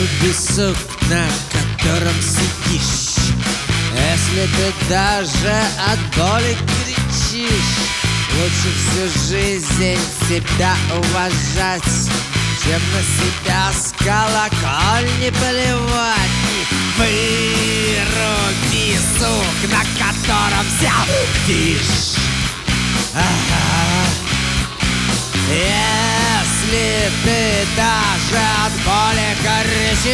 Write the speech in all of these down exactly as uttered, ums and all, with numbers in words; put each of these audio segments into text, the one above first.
песок, на котором сидишь. Если ты даже от боли кричишь, лучше всю жизнь себя уважать, чем на себя с колокольни поливать. Выруби сук, на котором сидишь. Ага. Если ты даже от боли кричишь,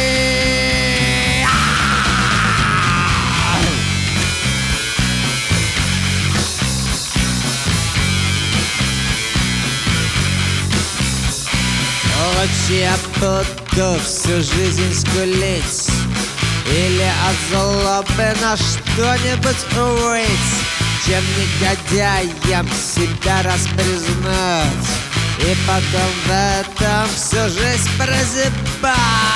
лучше я буду всю жизнь скулить или от злобы на что-нибудь увыть, чем негодяем себя распризнать и потом в этом всю жизнь прозябать.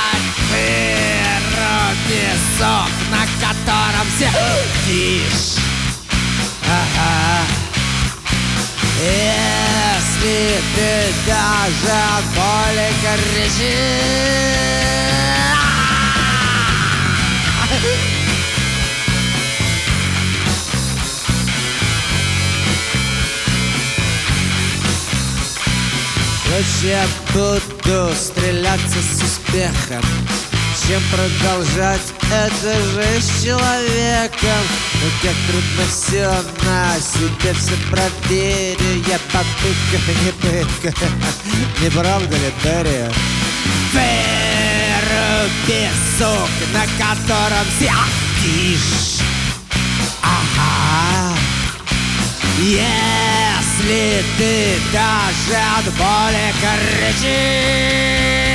Выруби сок, на котором сидишь. Ага. Если ты даже от боли кричишь. Лучше я буду стреляться с успехом, чем продолжать эту жизнь с человеком. Но как трудно все на себе все проверю. Я попытка, не пытка. Не правда ли, Берия? Выруби сук, на котором сидишь. Ага. Если ты даже от боли кричишь.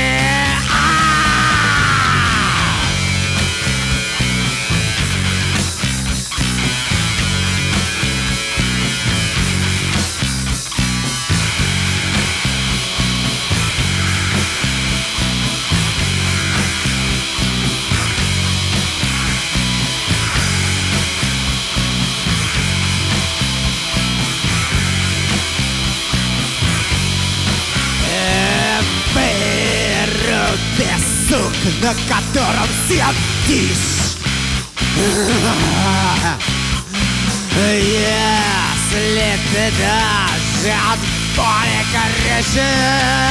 Сук, на котором сидишь. Если ты даже от боли кричишь.